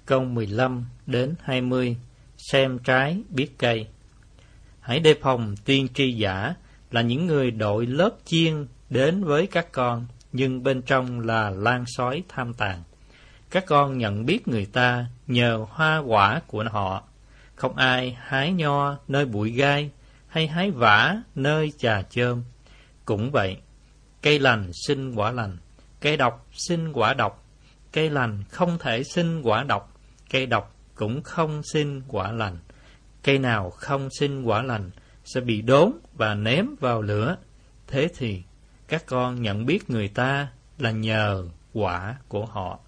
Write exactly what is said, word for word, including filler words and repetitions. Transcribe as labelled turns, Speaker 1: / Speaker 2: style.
Speaker 1: câu mười lăm đến hai mươi, xem trái biết cây. Hãy đề phòng tiên tri giả là những người đội lớp chiên đến với các con, nhưng bên trong là lan sói tham tàn. Các con nhận biết người ta nhờ hoa quả của họ. Không ai hái nho nơi bụi gai, hay hái vả nơi chà chôm. Cũng vậy, cây lành sinh quả lành, cây độc sinh quả độc. Cây lành không thể sinh quả độc, cây độc cũng không sinh quả lành. Cây nào không sinh quả lành sẽ bị đốn và ném vào lửa. Thế thì các con nhận biết người ta là nhờ quả của họ.